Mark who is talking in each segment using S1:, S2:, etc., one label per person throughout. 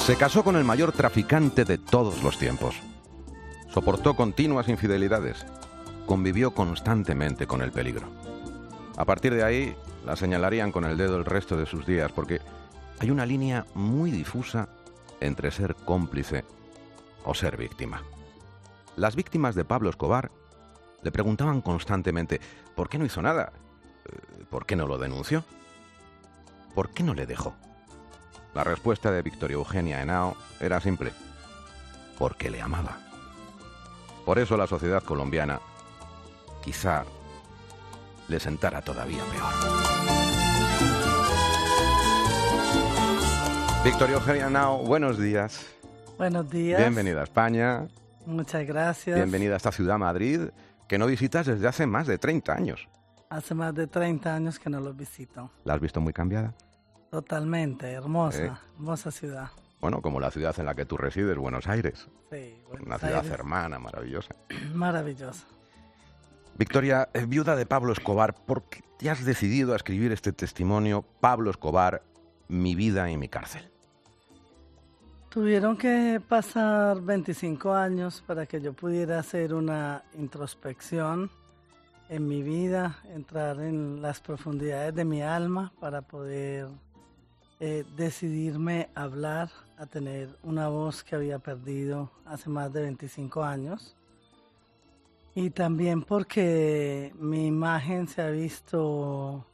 S1: Se casó con el mayor traficante de todos los tiempos. Soportó continuas infidelidades. Convivió constantemente con el peligro. A partir de ahí, la señalarían con el dedo el resto de sus días, porque hay una línea muy difusa entre ser cómplice o ser víctima. Las víctimas de Pablo Escobar le preguntaban constantemente ¿por qué no hizo nada? ¿Por qué no lo denunció? ¿Por qué no le dejó? La respuesta de Victoria Eugenia Henao era simple: porque le amaba. Por eso la sociedad colombiana quizá le sentara todavía peor. Victoria Eugenia Henao, buenos días.
S2: Buenos días.
S1: Bienvenida a España.
S2: Muchas gracias.
S1: Bienvenida a esta ciudad, Madrid, que no visitas desde hace más de 30 años.
S2: Hace más de 30 años que no lo visito.
S1: ¿La has visto muy cambiada?
S2: Totalmente, hermosa, hermosa ciudad.
S1: Bueno, como la ciudad en la que tú resides, Buenos Aires.
S2: Sí, Buenos
S1: Una ciudad
S2: Aires.
S1: hermana, maravillosa.
S2: Maravillosa.
S1: Victoria, viuda de Pablo Escobar, ¿por qué te has decidido a escribir este testimonio, Pablo Escobar, mi vida y mi cárcel?
S2: Tuvieron que pasar 25 años para que yo pudiera hacer una introspección en mi vida, entrar en las profundidades de mi alma para poder decidirme a hablar, a tener una voz que había perdido hace más de 25 años. Y también porque mi imagen se ha visto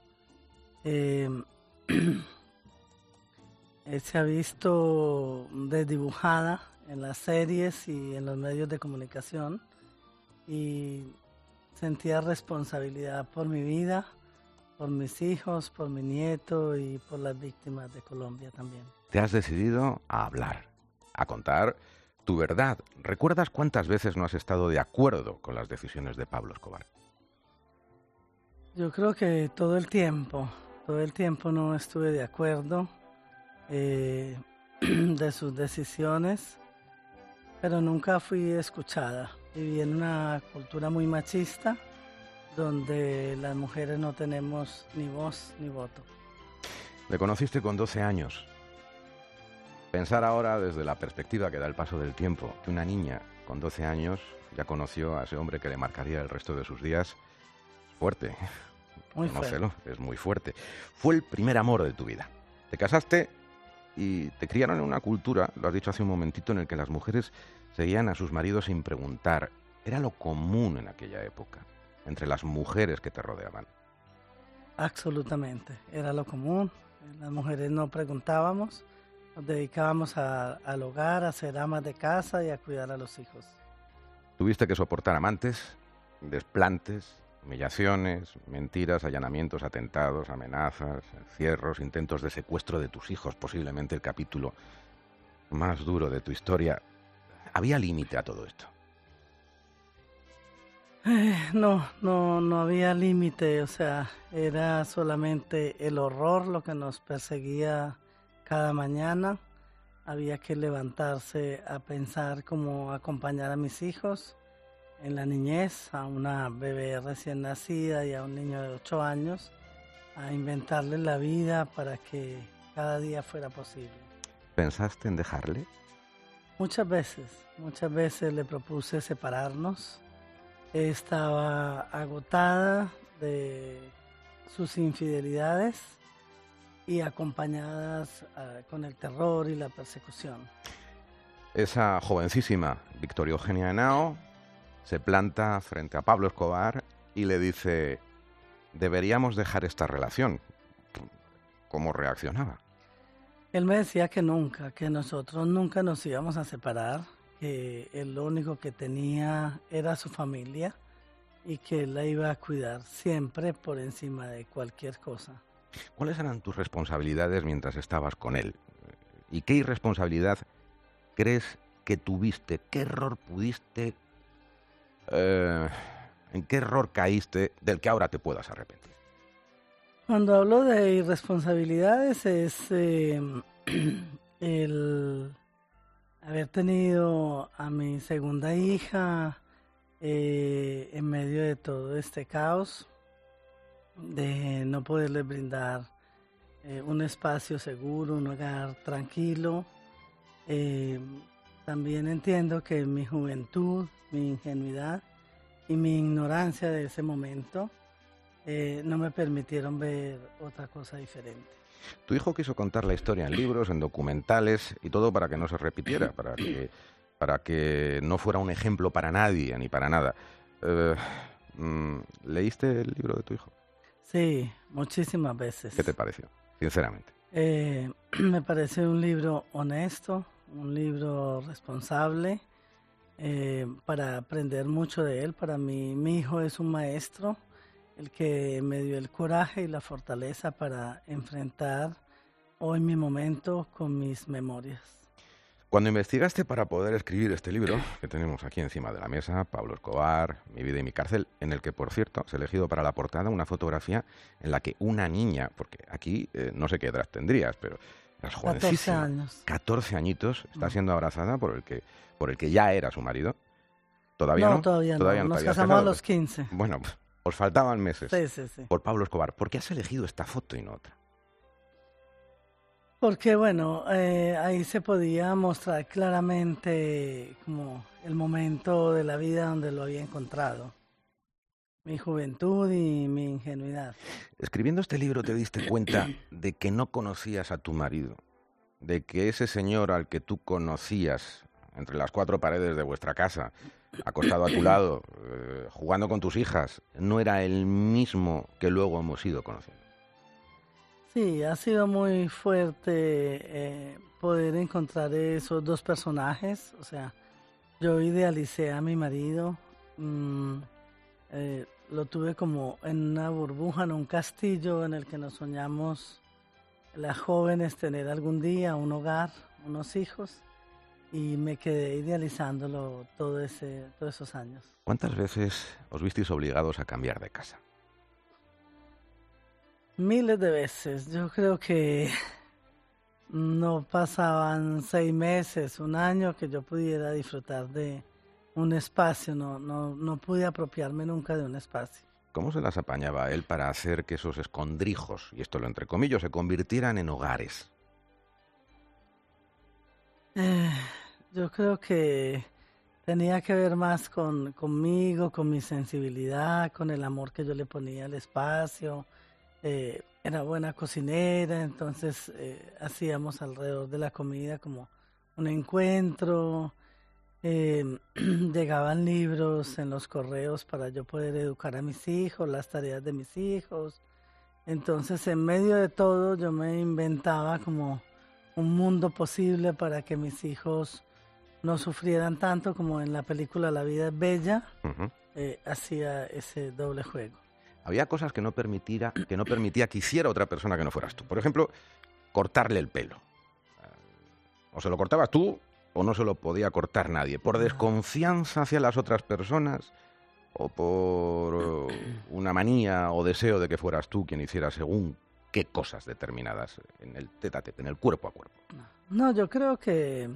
S2: desdibujada en las series y en los medios de comunicación, y sentía responsabilidad por mi vida, por mis hijos, por mi nieto y por las víctimas de Colombia también.
S1: Te has decidido a hablar, a contar tu verdad. ¿Recuerdas cuántas veces no has estado de acuerdo con las decisiones de Pablo Escobar?
S2: Yo creo que todo el tiempo no estuve de acuerdo de sus decisiones, pero nunca fui escuchada. Viví en una cultura muy machista, donde las mujeres no tenemos ni voz ni voto.
S1: Le conociste con 12 años. Pensar ahora desde la perspectiva que da el paso del tiempo, que una niña con 12 años ya conoció a ese hombre que le marcaría el resto de sus días, es fuerte.
S2: Muy
S1: Conócelo,
S2: fuerte.
S1: es muy fuerte. Fue el primer amor de tu vida. Te casaste y te criaron en una cultura, lo has dicho hace un momentito, en el que las mujeres seguían a sus maridos sin preguntar. Era lo común en aquella época, entre las mujeres que te rodeaban.
S2: Absolutamente, era lo común. Las mujeres no preguntábamos, nos dedicábamos al hogar, a ser amas de casa y a cuidar a los hijos.
S1: Tuviste que soportar amantes, desplantes, humillaciones, mentiras, allanamientos, atentados, amenazas, encierros, intentos de secuestro de tus hijos, posiblemente el capítulo más duro de tu historia. ¿Había límite a todo esto?
S2: No había límite, o sea, era solamente el horror lo que nos perseguía cada mañana. Había que levantarse a pensar cómo acompañar a mis hijos en la niñez, a una bebé recién nacida y a un niño de 8 años, a inventarles la vida para que cada día fuera posible.
S1: ¿Pensaste en dejarle?
S2: Muchas veces le propuse separarnos. Estaba agotada de sus infidelidades y acompañadas con el terror y la persecución.
S1: Esa jovencísima Victoria Eugenia Henao se planta frente a Pablo Escobar y le dice: deberíamos dejar esta relación. ¿Cómo reaccionaba?
S2: Él me decía que nosotros nunca nos íbamos a separar, que él lo único que tenía era su familia y que él la iba a cuidar siempre por encima de cualquier cosa.
S1: ¿Cuáles eran tus responsabilidades mientras estabas con él? ¿Y qué irresponsabilidad crees que tuviste? ¿Qué error pudiste... ¿En qué error caíste del que ahora te puedas arrepentir?
S2: Cuando hablo de irresponsabilidades es el haber tenido a mi segunda hija en medio de todo este caos, de no poderle brindar un espacio seguro, un hogar tranquilo, Eh, También entiendo que mi juventud, mi ingenuidad y mi ignorancia de ese momento no me permitieron ver otra cosa diferente.
S1: Tu hijo quiso contar la historia en libros, en documentales y todo para que no se repitiera, para que no fuera un ejemplo para nadie ni para nada. Eh, ¿Leíste el libro de tu hijo?
S2: Sí, muchísimas
S1: ¿Qué te
S2: veces.
S1: pareció? Sinceramente.
S2: Me parece un libro honesto, un libro responsable, para aprender mucho de él. Para mí, mi hijo es un maestro, el que me dio el coraje y la fortaleza para enfrentar hoy mi momento con mis memorias.
S1: Cuando investigaste para poder escribir este libro que tenemos aquí encima de la mesa, Pablo Escobar, Mi vida y mi cárcel, en el que, por cierto, has elegido para la portada una fotografía en la que una niña, porque aquí no sé qué edad tendrías, pero eras
S2: 14
S1: jovencísima,
S2: años.
S1: 14 añitos, está
S2: Mm.
S1: siendo abrazada por el que ya era su marido. ¿Todavía
S2: No,
S1: no?
S2: todavía
S1: ¿Todavía
S2: no.
S1: no te
S2: Nos
S1: habías
S2: casamos a
S1: casado?
S2: los 15.
S1: Bueno, os faltaban meses.
S2: Sí, sí, sí.
S1: Por Pablo Escobar, ¿por qué has elegido esta foto y no otra?
S2: Porque bueno, ahí se podía mostrar claramente como el momento de la vida donde lo había encontrado, mi juventud y mi ingenuidad.
S1: Escribiendo este libro te diste cuenta de que no conocías a tu marido, de que ese señor al que tú conocías entre las cuatro paredes de vuestra casa, acostado a tu lado, jugando con tus hijas, no era el mismo que luego hemos ido conociendo.
S2: Sí, ha sido muy fuerte poder encontrar esos dos personajes. O sea, yo idealicé a mi marido, mm, lo tuve como en una burbuja, en un castillo en el que nos soñamos las jóvenes tener algún día un hogar, unos hijos, y me quedé idealizándolo todos esos años.
S1: ¿Cuántas veces os visteis obligados a cambiar de casa?
S2: Miles de veces. Yo creo que no pasaban 6 meses, un año que yo pudiera disfrutar de un espacio. No pude apropiarme nunca de un espacio.
S1: ¿Cómo se las apañaba él para hacer que esos escondrijos, y esto lo entrecomillo, se convirtieran en hogares?
S2: Eh, yo creo que tenía que ver más conmigo, con mi sensibilidad, con el amor que yo le ponía al espacio. Era buena cocinera, entonces hacíamos alrededor de la comida como un encuentro. Llegaban libros en los correos para yo poder educar a mis hijos, las tareas de mis hijos. Entonces, en medio de todo, yo me inventaba como un mundo posible para que mis hijos no sufrieran tanto como en la película La vida es bella.
S1: Ujú.
S2: Hacía ese doble juego.
S1: Había cosas que no permitía que hiciera otra persona que no fueras tú. Por ejemplo, cortarle el pelo. O se lo cortabas tú o no se lo podía cortar nadie. Por desconfianza hacia las otras personas o por una manía o deseo de que fueras tú quien hiciera según qué cosas determinadas en el tete-a-tete, en el cuerpo a cuerpo.
S2: No, yo creo que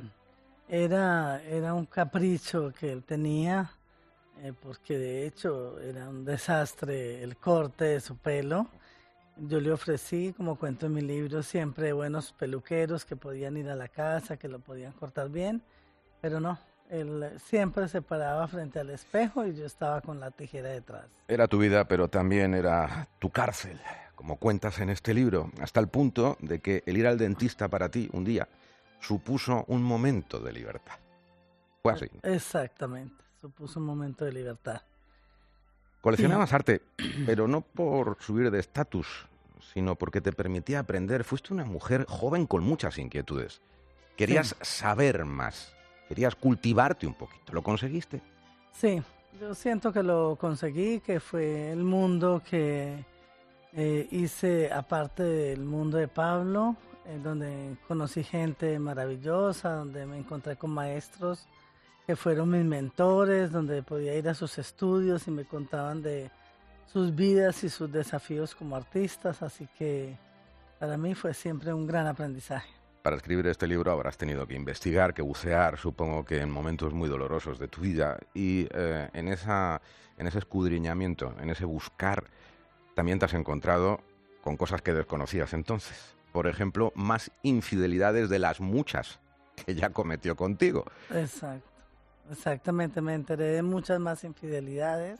S2: era un capricho que él tenía, porque de hecho era un desastre el corte de su pelo. Yo le ofrecí, como cuento en mi libro, siempre buenos peluqueros que podían ir a la casa, que lo podían cortar bien, pero no, él siempre se paraba frente al espejo y yo estaba con la tijera detrás.
S1: Era tu vida, pero también era tu cárcel, como cuentas en este libro, hasta el punto de que el ir al dentista para ti un día supuso un momento de libertad. Fue así.
S2: Exactamente, supuso un momento de libertad.
S1: Coleccionabas arte, pero no por subir de estatus, sino porque te permitía aprender. Fuiste una mujer joven con muchas inquietudes. Querías saber más, querías cultivarte un poquito. ¿Lo conseguiste?
S2: Sí, yo siento que lo conseguí, que fue el mundo que hice aparte del mundo de Pablo, donde conocí gente maravillosa, donde me encontré con maestros que fueron mis mentores, donde podía ir a sus estudios y me contaban de sus vidas y sus desafíos como artistas, así que para mí fue siempre un gran aprendizaje.
S1: Para escribir este libro habrás tenido que investigar, que bucear, supongo que en momentos muy dolorosos de tu vida. Y en ese escudriñamiento, en ese buscar, también te has encontrado con cosas que desconocías entonces. Por ejemplo, más infidelidades de las muchas que ya cometió contigo.
S2: Exacto, exactamente. Me enteré de muchas más infidelidades,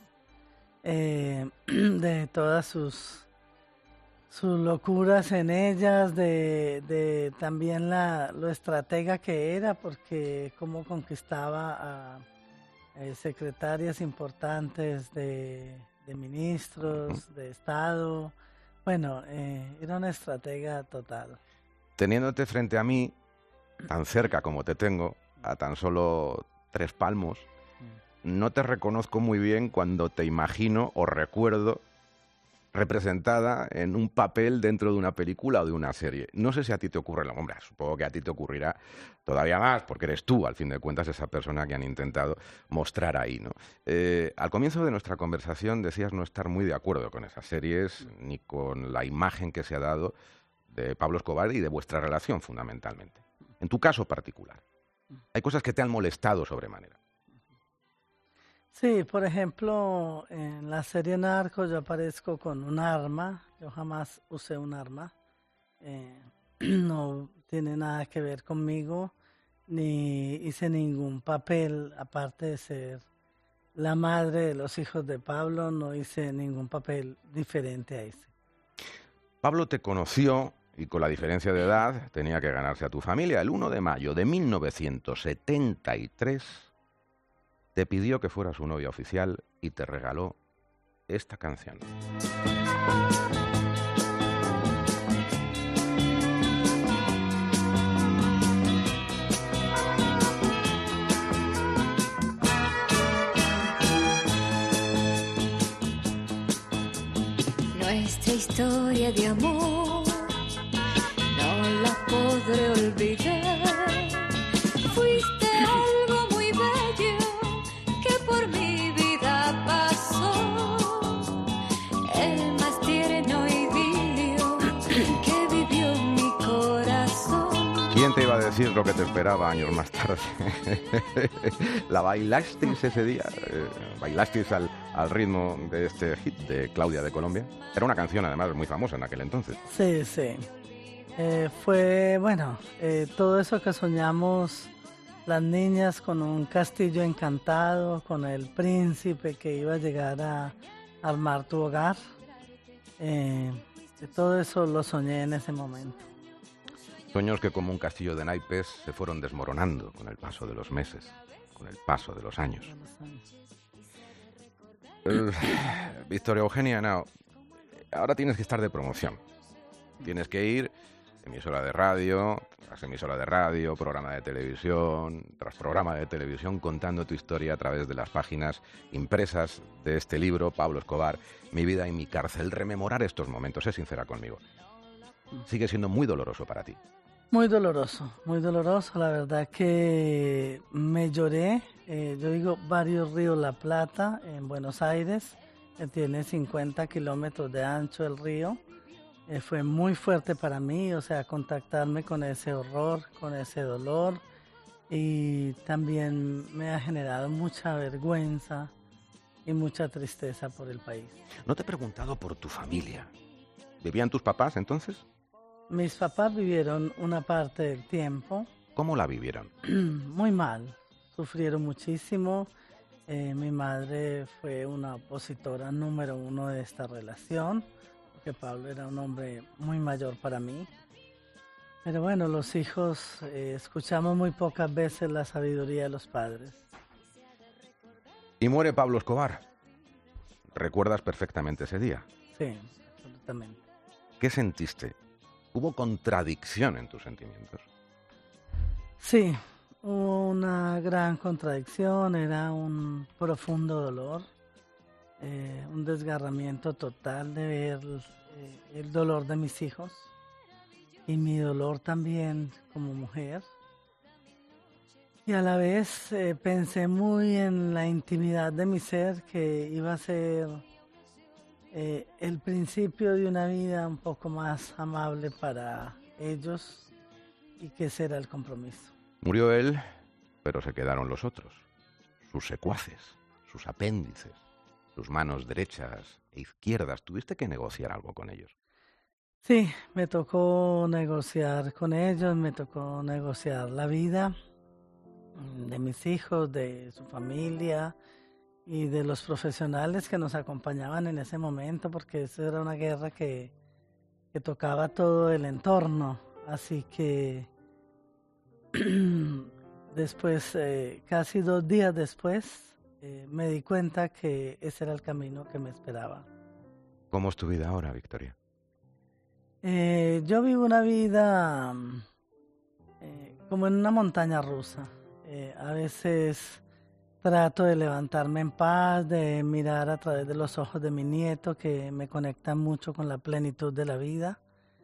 S2: de todas sus locuras en ellas, de también lo estratega que era, porque cómo conquistaba a secretarias importantes de ministros, de Estado. Bueno, era una estratega total.
S1: Teniéndote frente a mí, tan cerca como te tengo, a tan solo 3 palmos, no te reconozco muy bien cuando te imagino o recuerdo representada en un papel dentro de una película o de una serie. No sé si a ti te ocurre, hombre, supongo que a ti te ocurrirá todavía más, porque eres tú, al fin de cuentas, esa persona que han intentado mostrar ahí, ¿no? Al comienzo de nuestra conversación decías no estar muy de acuerdo con esas series, ni con la imagen que se ha dado de Pablo Escobar y de vuestra relación, fundamentalmente. En tu caso particular, hay cosas que te han molestado sobremanera.
S2: Sí, por ejemplo, en la serie Narcos yo aparezco con un arma. Yo jamás usé un arma. No tiene nada que ver conmigo, ni hice ningún papel, aparte de ser la madre de los hijos de Pablo, no hice ningún papel diferente a ese.
S1: Pablo te conoció y con la diferencia de edad tenía que ganarse a tu familia. El 1 de mayo de 1973 te pidió que fuera su novia oficial y te regaló esta canción.
S3: Nuestra historia de amor no la podré olvidar. Fuiste algo muy bello que por mi vida pasó. El más tierno idilio que vivió en mi corazón.
S1: ¿Quién te iba a decir lo que te esperaba años más tarde? ¿La bailasteis ese día? ¿Bailasteis al ritmo de este hit de Claudia de Colombia? Era una canción además muy famosa en aquel entonces.
S2: Sí, sí. Fue, bueno, todo eso que soñamos las niñas con un castillo encantado, con el príncipe que iba a llegar a armar tu hogar. Todo eso lo soñé en ese momento.
S1: Sueños que como un castillo de naipes se fueron desmoronando con el paso de los meses, con el paso de los años. Victoria Eugenia Henao, ahora tienes que estar de promoción. Tienes que ir emisora de radio, tras emisora de radio, programa de televisión, tras programa de televisión, contando tu historia a través de las páginas impresas de este libro, Pablo Escobar, Mi vida y mi cárcel. Rememorar estos momentos, sé sincera conmigo. Sigue siendo muy doloroso para ti.
S2: Muy doloroso, la verdad que me lloré. Yo digo Barrio Río La Plata, en Buenos Aires, que tiene 50 kilómetros de ancho el río. Fue muy fuerte para mí, o sea, contactarme con ese horror, con ese dolor, y también me ha generado mucha vergüenza y mucha tristeza por el país.
S1: No te he preguntado por tu familia. ¿Vivían tus papás entonces?
S2: Mis papás vivieron una parte del tiempo.
S1: ¿Cómo la vivieron?
S2: Muy mal, sufrieron muchísimo. Mi madre fue una opositora número 1 de esta relación, porque Pablo era un hombre muy mayor para mí. Pero bueno, los hijos escuchamos muy pocas veces la sabiduría de los padres.
S1: Y muere Pablo Escobar. ¿Recuerdas perfectamente ese día?
S2: Sí, absolutamente.
S1: ¿Qué sentiste? ¿Hubo contradicción en tus sentimientos?
S2: Sí, hubo una gran contradicción, era un profundo dolor, un desgarramiento total de ver el dolor de mis hijos y mi dolor también como mujer. Y a la vez pensé muy en la intimidad de mi ser, que iba a ser el principio de una vida un poco más amable para ellos, y que ese era el compromiso.
S1: Murió él, pero se quedaron los otros, sus secuaces, sus apéndices, sus manos derechas e izquierdas. ¿Tuviste que negociar algo con ellos?
S2: Sí, me tocó negociar con ellos, me tocó negociar la vida de mis hijos, de su familia y de los profesionales que nos acompañaban en ese momento, porque eso era una guerra que tocaba todo el entorno. Así que después, casi 2 días después, me di cuenta que ese era el camino que me esperaba.
S1: ¿Cómo es tu vida ahora, Victoria?
S2: Yo vivo una vida como en una montaña rusa. A veces trato de levantarme en paz, de mirar a través de los ojos de mi nieto, que me conectan mucho con la plenitud de la vida.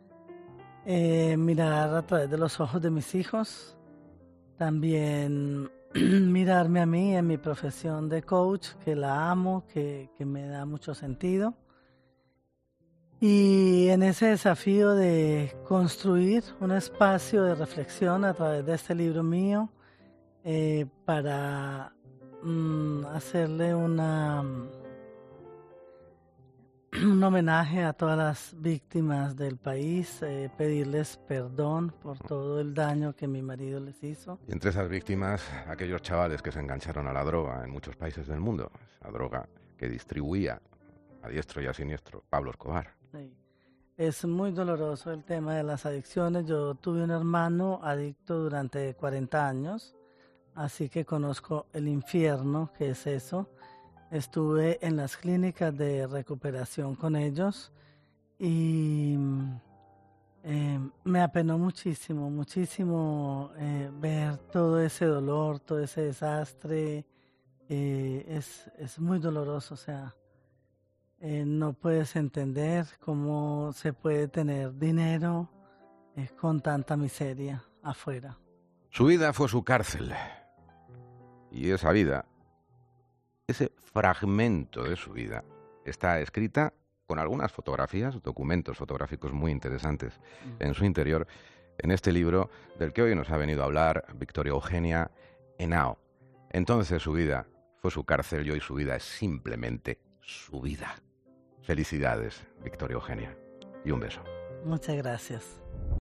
S2: Mirar a través de los ojos de mis hijos. También mirarme a mí en mi profesión de coach, que la amo, que me da mucho sentido. Y en ese desafío de construir un espacio de reflexión a través de este libro mío, para hacerle un homenaje a todas las víctimas del país, pedirles perdón por todo el daño que mi marido les hizo.
S1: Y entre esas víctimas, aquellos chavales que se engancharon a la droga en muchos países del mundo, esa droga que distribuía a diestro y a siniestro Pablo Escobar.
S2: Sí. Es muy doloroso el tema de las adicciones. Yo tuve un hermano adicto durante 40 años, así que conozco el infierno, que es eso. Estuve en las clínicas de recuperación con ellos y me apenó muchísimo, muchísimo ver todo ese dolor, todo ese desastre. Es muy doloroso, o sea, no puedes entender cómo se puede tener dinero con tanta miseria afuera.
S1: Su vida fue su cárcel. Y esa vida, ese fragmento de su vida, está escrita con algunas fotografías, documentos fotográficos muy interesantes en su interior, en este libro del que hoy nos ha venido a hablar Victoria Eugenia Henao. Entonces su vida fue su cárcel y hoy su vida es simplemente su vida. Felicidades, Victoria Eugenia, y un beso.
S2: Muchas gracias.